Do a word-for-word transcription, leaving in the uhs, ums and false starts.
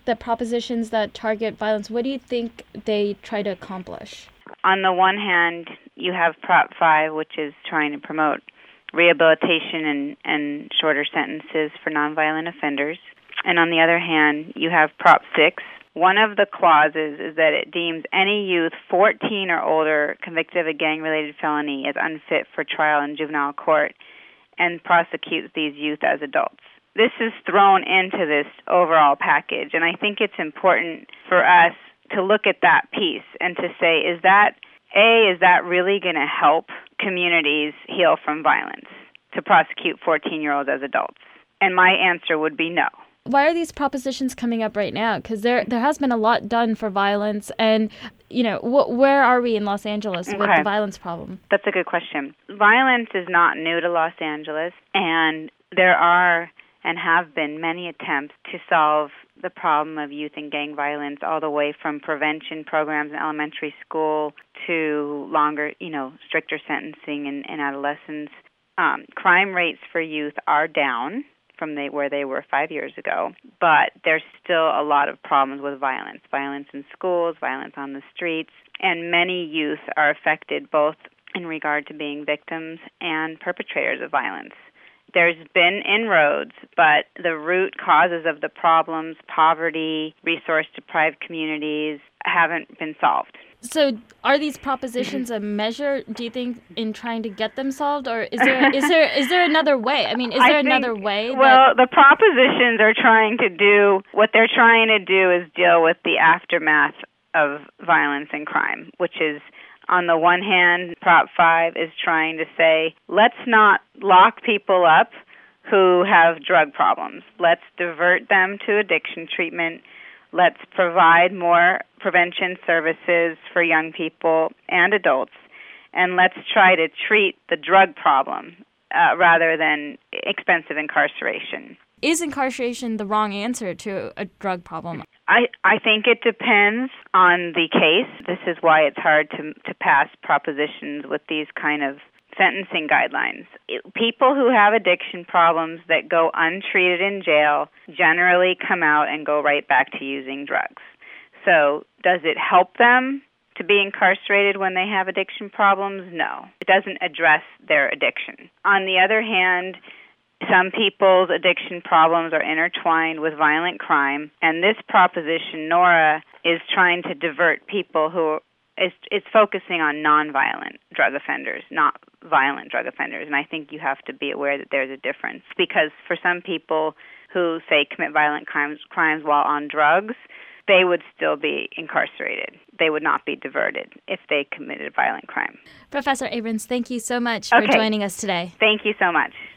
the propositions that target violence, what do you think they try to accomplish? On the one hand, you have Prop five, which is trying to promote rehabilitation and, and shorter sentences for nonviolent offenders. And on the other hand, you have Prop six. One of the clauses is that it deems any youth fourteen or older convicted of a gang-related felony as unfit for trial in juvenile court and prosecutes these youth as adults. This is thrown into this overall package, and I think it's important for us to look at that piece and to say, is that, A, is that really going to help communities heal from violence, to prosecute fourteen-year-olds as adults? And my answer would be no. Why are these propositions coming up right now? Because there there has been a lot done for violence, and, you know, wh- where are we in Los Angeles okay. with the violence problem? That's a good question. Violence is not new to Los Angeles, and there are and have been many attempts to solve the problem of youth and gang violence, all the way from prevention programs in elementary school to longer, you know, stricter sentencing in, in adolescence. Um, crime rates for youth are down from they, where they were five years ago, but there's still a lot of problems with violence, violence in schools, violence on the streets, and many youth are affected both in regard to being victims and perpetrators of violence. There's been inroads, but the root causes of the problems, poverty, resource-deprived communities, haven't been solved. So are these propositions a measure, do you think, in trying to get them solved? Or is there is there is there another way? I mean, is there I think, another way? Well, that... the propositions are trying to do, what they're trying to do is deal with the aftermath of violence and crime, which is, on the one hand, Prop five is trying to say, let's not lock people up who have drug problems. Let's divert them to addiction treatment. Let's provide more prevention services for young people and adults. And let's try to treat the drug problem uh, rather than expensive incarceration. Is incarceration the wrong answer to a drug problem? I, I think it depends on the case. This is why it's hard to to pass propositions with these kind of sentencing guidelines. It, people who have addiction problems that go untreated in jail generally come out and go right back to using drugs. So does it help them to be incarcerated when they have addiction problems? No. It doesn't address their addiction. On the other hand, some people's addiction problems are intertwined with violent crime, and this proposition, Nora, is trying to divert people who is it's focusing on nonviolent drug offenders, not violent drug offenders. And I think you have to be aware that there's a difference, because for some people who, say, commit violent crimes, crimes while on drugs, they would still be incarcerated. They would not be diverted if they committed a violent crime. Professor Abrams, thank you so much okay. for joining us today. Thank you so much.